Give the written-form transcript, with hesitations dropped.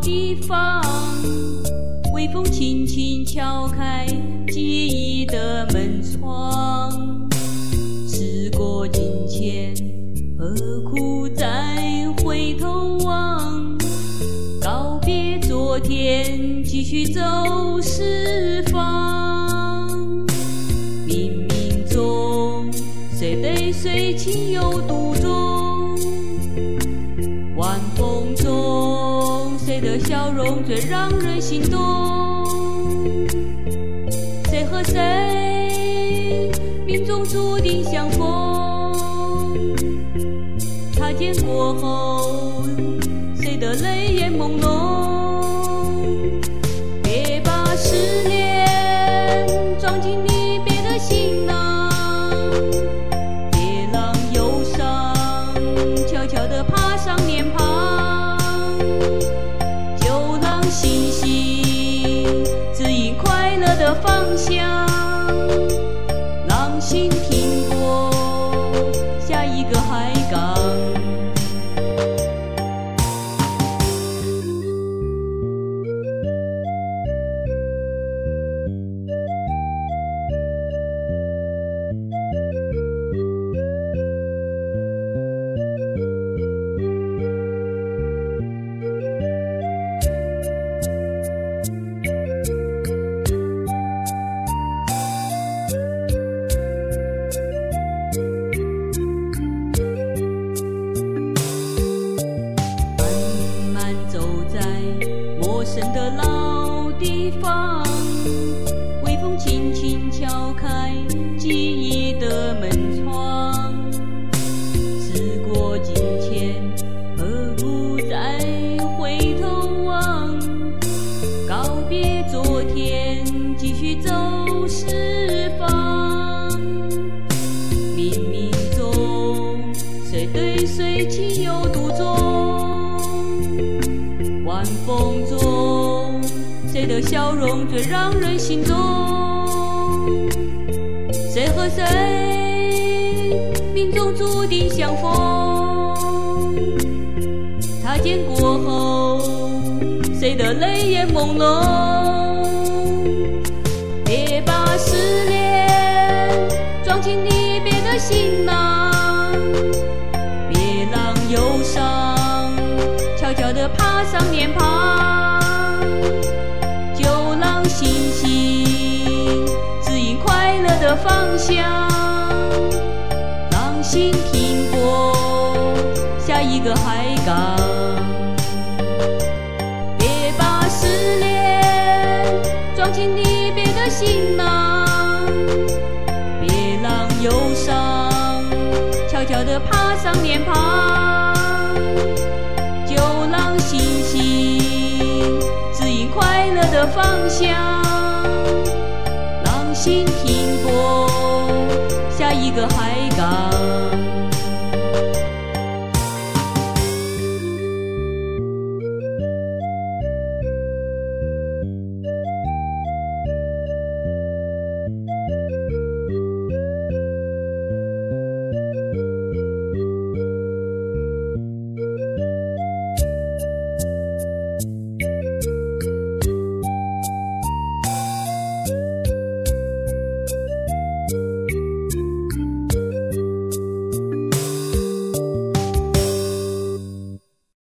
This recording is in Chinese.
地方，微风轻轻敲开记忆的门窗。时过境迁，何苦再回头望？告别昨天，继续走四方。冥冥中，谁对谁情有独钟？晚风中，谁的笑容最让人心动？谁和谁命中注定相逢？擦肩过后，谁的泪眼朦胧？别把思念装进离别的行囊，别让忧伤悄悄地爬上脸庞，就让星星指引快乐的方向，让心停泊下一个海港。陌生的老地方，微风轻轻敲开记忆的门窗。时过境迁，何苦再回头望？告别昨天，继续走四方。冥冥中，谁对谁情有独钟？晚风中，谁的笑容最让人心动？谁和谁命中注定相逢？擦肩过后，谁的泪眼朦胧？别把思念装进离别的行囊，别让忧伤悄悄地爬上脸庞，就让星星指引快乐的方向，让心停泊下一个海港。别把思念装进离别的行囊，别让忧伤悄悄地爬上脸庞，就让星星指引快乐的方向，让心停泊下一个海